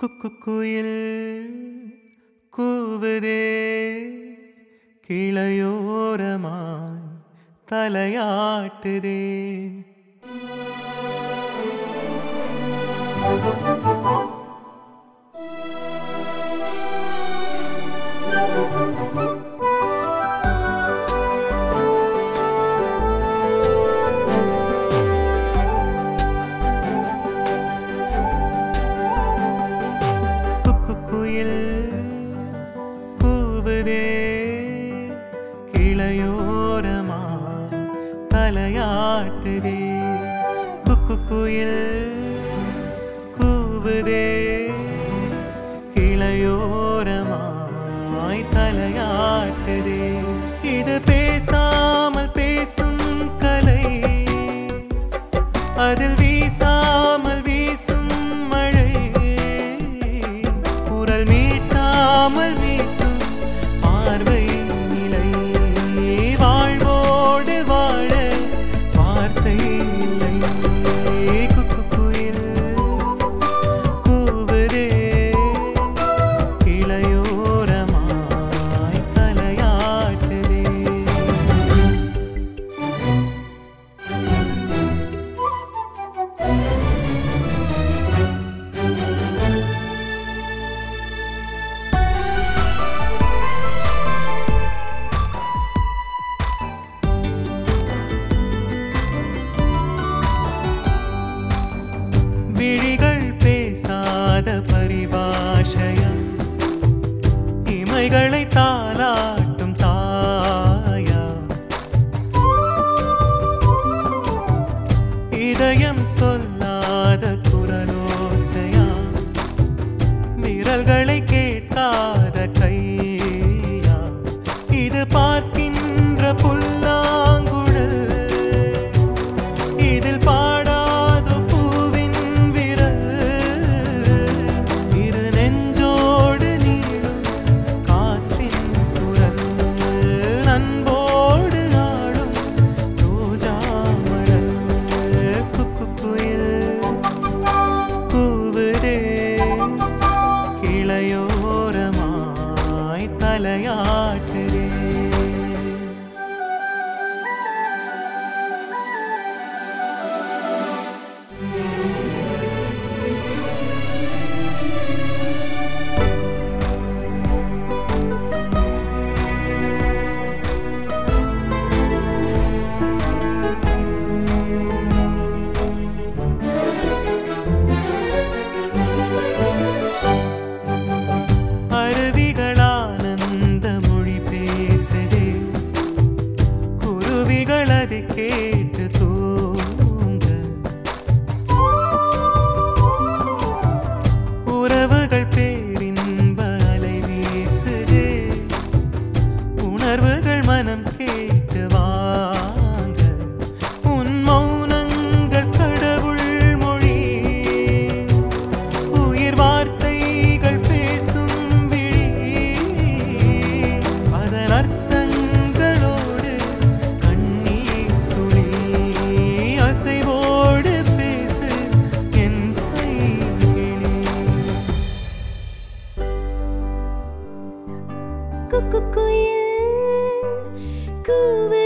குயில் கூவுதே கிளையோரமாய் தலையாட்டுதே. கிளையோரமாய் தலையாட்டுதே. குயில் கூவுதே கிளையோரமாய் தலையாட்டுதே. இது பேசாமல் பேசும் கலை, அதில் வீசாமல் வீசும் மழை, குரல் மீட்டாமல் மீட்டும் பார்வை, வாழ்வோடு வாழ வார்த்தை இல்லை. குயில் கூவுதே கிளையோரமாய் தலையாட்டுதே. விழிகள் பேசாத பரிபாஷையா, இமைகளை தாலாட்டும் தாயா, இதயம் சொல்லாத குரலோசையா, விரல்களை கேட்காத கையா, இது பார்க்கின்ற புல்லாங்குழல், இதில் பாடாத பூவின் விரல், இரு நெஞ்சோடு நீளும் காற்றின் குரல், அன்போடு ஆடும் ரோஜா மடல். குயில் கூவுதே கிளையோரமாய் தலையாட்டுதே. அருவிகளானந்த மொழி பேசுதே, குருவிகள் அதை கேட்டு தூங்க, உறவுகள் பேரின்ப அலை வீசுதே, உணர்வுகள் மனம் கேட்டு வாங்க, உன் மௌனங்கள் கடவுள் மொழி, உயிர் வார்த்தைகள் பேசும் விழி, அதன் அர்த்தங்களோடு கண்ணீர் துளி, அசைவோடு பேசு என் பைங்கிளி. குயில் கூவு